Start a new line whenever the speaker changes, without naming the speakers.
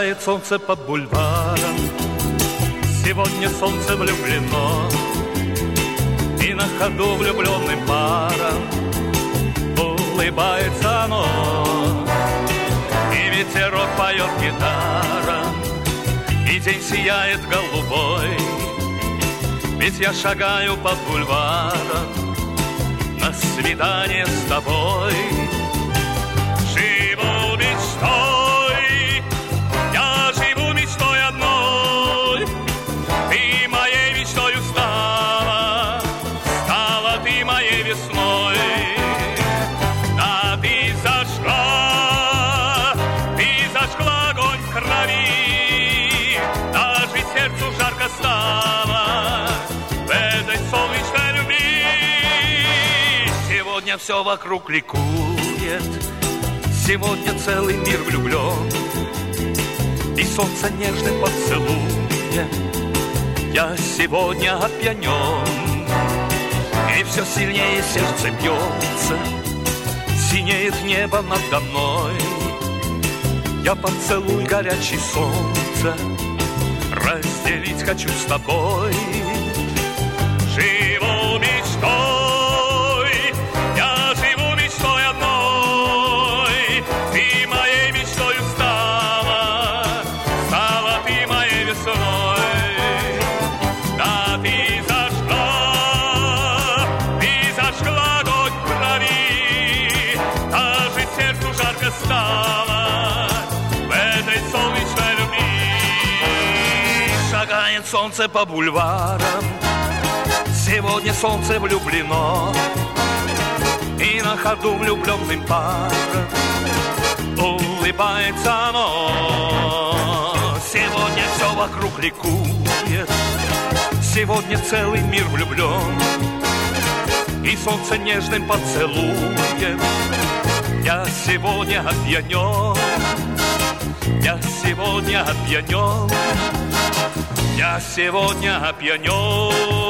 Шагает солнце по бульварам, сегодня солнце влюблено, и на ходу влюбленным парам улыбается оно. И ветерок поет гитаром, и день сияет голубой, ведь я шагаю по бульварам на свидание с тобой. Живу мечтой, я живу мечтой одной, ты моей мечтою стала, стала ты моей весной. Да ты зажгла огонь в крови, даже сердцу жарко стало в этой солнечной любви. Сегодня все вокруг ликует, сегодня целый мир влюблен, и солнце нежным поцелуем я сегодня опьянен. И все сильнее сердце бьется, синеет небо надо мной. Я поцелуй горячий солнце разделить хочу с тобой. Живу мечтой, я живу мечтой одной, ты моей мечтою стала, стала ты моей весной. Да ты зажгла огонь в крови, даже сердцу жарко стало в этой солнечной любви. Шагает солнце по бульварам, сегодня солнце влюблено, и на ходу влюбленным парам улыбается оно. Сегодня все вокруг ликует, сегодня целый мир влюблен, и солнце нежным поцелуем я сегодня опьянен. Я сегодня опьянен, я сегодня опьянен.